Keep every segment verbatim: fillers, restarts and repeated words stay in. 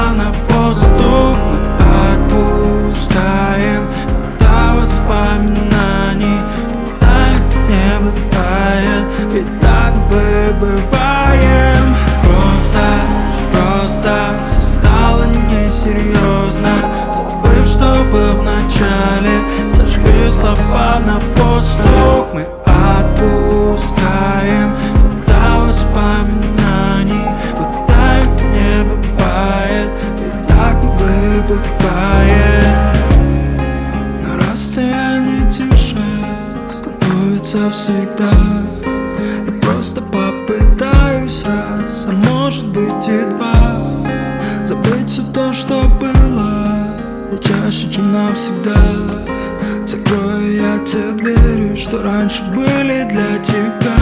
слова на воздух мы отпускаем. Вода воспоминаний, будто их не бывает, ведь так мы бываем. Просто, просто все стало несерьезно, забыв, что был в начале. Сожгли слова на воздух мы отпускаем. Вода воспоминаний, будто их не бывает, ведь так мы бываем. На расстоянии тише становится всегда. Я просто попытаюсь раз, а может быть и два, забыть все то, что было, и чаще, чем навсегда. Закрою я те двери, что раньше были для тебя.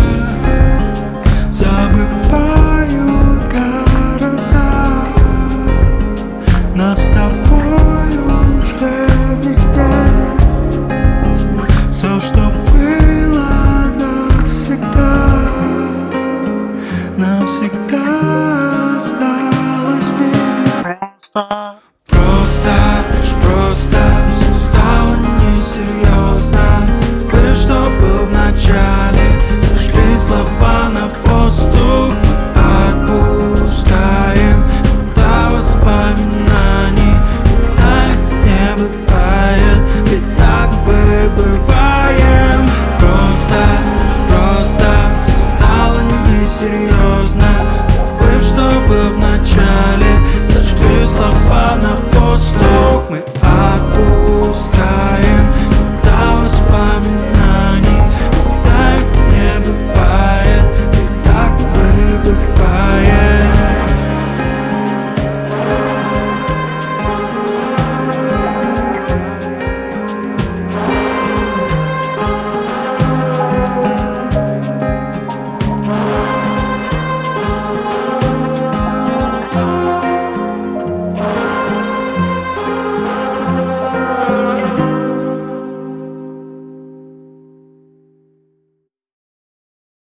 Забывают города, нас с тобой уже нигде. Все, что было навсегда, навсегда осталось здесь. Просто, лишь просто все стало несерьезно, забыв, что был в начале. Сожгли слова на воздух мы отпускаем. Вода воспоминаний, будто их не бывает, ведь так мы бываем. Просто, лишь просто все стало несерьезно, забыв, что был в начале. Сожгли слова на